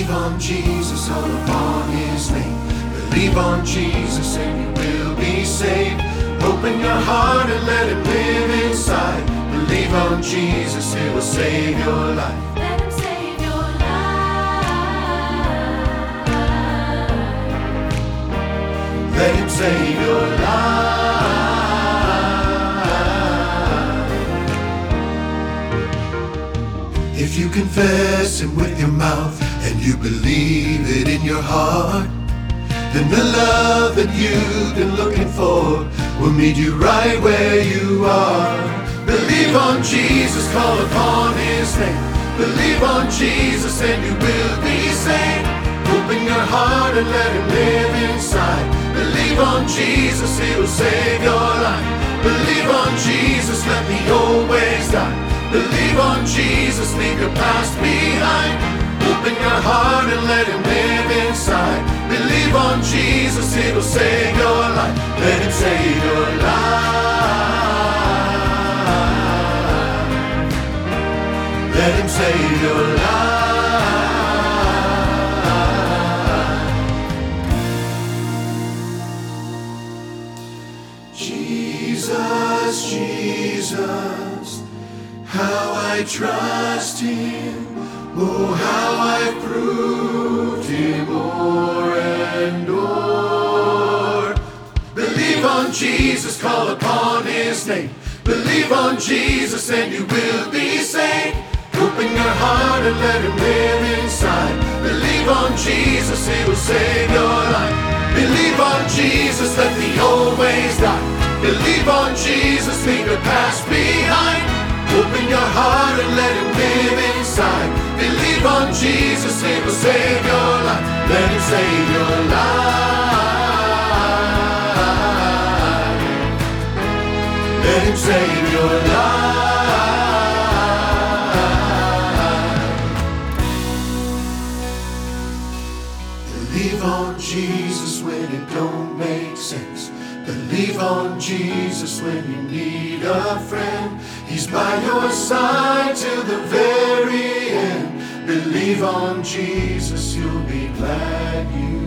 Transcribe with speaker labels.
Speaker 1: Believe on Jesus, call upon His name. Believe on Jesus and you will be saved. Open your heart and let Him live inside. Believe on Jesus, He will save your life.
Speaker 2: Let Him save your life.
Speaker 1: Let Him save your life. If you confess Him with your mouth and you believe it in your heart, then the love that you've been looking for will meet you right where you are. Believe on Jesus, call upon His name. Believe on Jesus and you will be saved. Open your heart and let Him live inside. Believe on Jesus, He will save your life. Believe on Jesus, let the old ways die. Believe on Jesus, leave your past behind. Open your heart and let Him live inside. Believe on Jesus, He will save your life. Let Him save your life. Let Him save your life. Jesus, Jesus, how I trust Him. Oh, how I've proved Him o'er and o'er. Believe on Jesus, call upon His name. Believe on Jesus and you will be saved. Open your heart and let Him live inside. Believe on Jesus, He will save your life. Believe on Jesus, let the old ways die. Believe on Jesus, leave your past behind. Open your heart and let Him live inside. Believe on Jesus, He will save your life. Let Him save your life. Let Him save your life. Believe on Jesus when it don't make sense. Believe on Jesus when you need a friend. He's by your side till the very end. Believe on Jesus, you'll be glad you